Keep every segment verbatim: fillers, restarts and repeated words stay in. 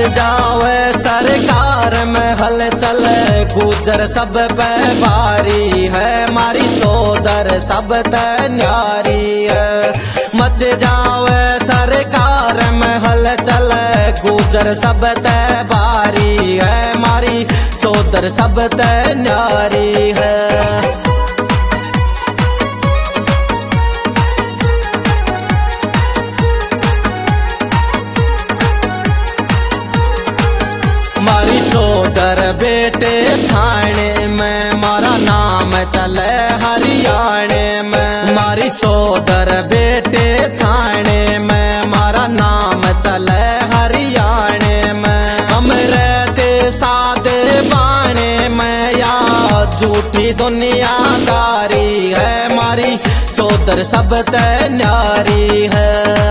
जावे सरकार में हल चले गुजर सब पे भारी है, मारी चौधर सब ते न्यारी है। मच जावे सरकार में हल चले गुजर सब ते भारी है, मारी चौधर सब ते न्यारी है। मारी चौधर बेटे थाने में मारा नाम चले हरियाणे में, मारी चौधर बेटे थाने में मारा नाम चले हरियाणे में। हम रहते सादे बाणे में या झूठी दुनियादारी है, मारी चौधर सब ते न्यारी है।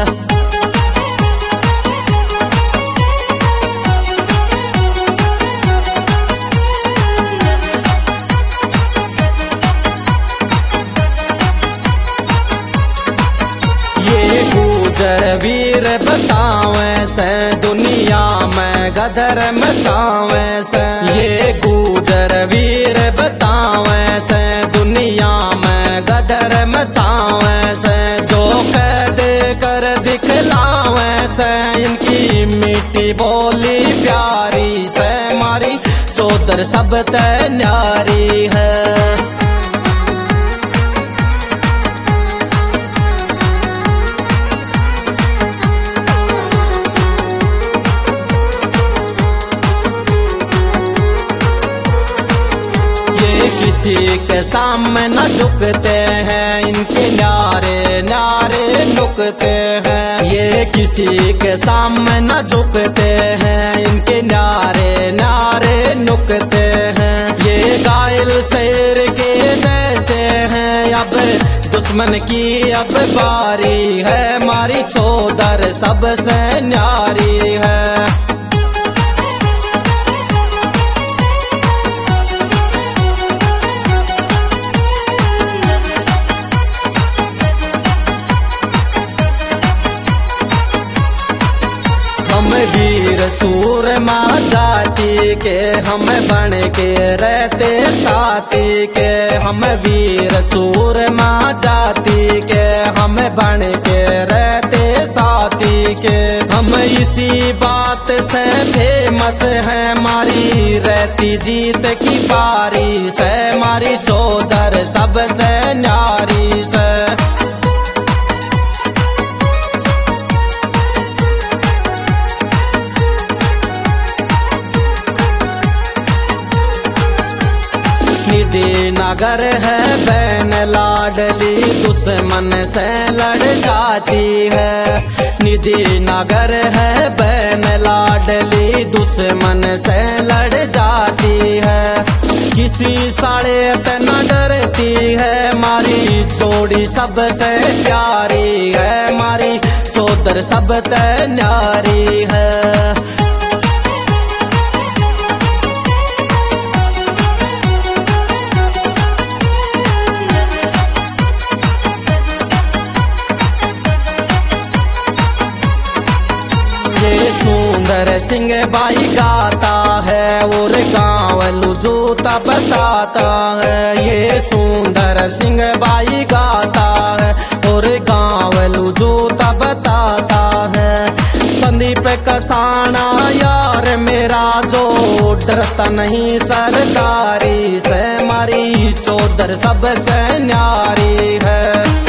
गुजर वीर बतावे से दुनिया में गदर मचावे से, ये गुजर वीर बतावे से दुनिया में गदर मचावे से। जो कह दे कर दिखलावे से इनकी मीठी बोली प्यारी से, मारी चौधर सब ते न्यारी है। किसी के सामने न झुकते हैं, इनके न्यारे न्यारे नुकते हैं। ये किसी के सामने न झुकते हैं, इनके न्यारे न्यारे नुकते हैं। ये घायल शेर के जैसे हैं, अब दुश्मन की अब बारी है, मारी चौधर सबसे न्यारी है। हम वीर सूरमा जाति के, हम बन के रहते साथी के। हम वीर सूरमा जाति के, हम बन के रहते साथी के। हम इसी बात से फेमस है, मारी रहती जीत की बारी से, मारी चौधर सबसे न्यारी से। निधि नगर है बहन लाडली, दुश्मन से लड़ जाती है। निधि नगर है बहन लाडली, दुश्मन से लड़ जाती है। किसी साड़े पे न डरती है, मारी जोड़ी सबसे प्यारी है, मारी चौधर सब ते न्यारी है। सुंदर सिंह बाई गाता है और गाँव लुजूता बताता है। ये सुंदर सिंह बाई गाता है और गाँव लुजूता बताता है। संदीप कसाना यार मेरा जो डरता नहीं सरकारी से, मारी चौधर सबसे न्यारी है।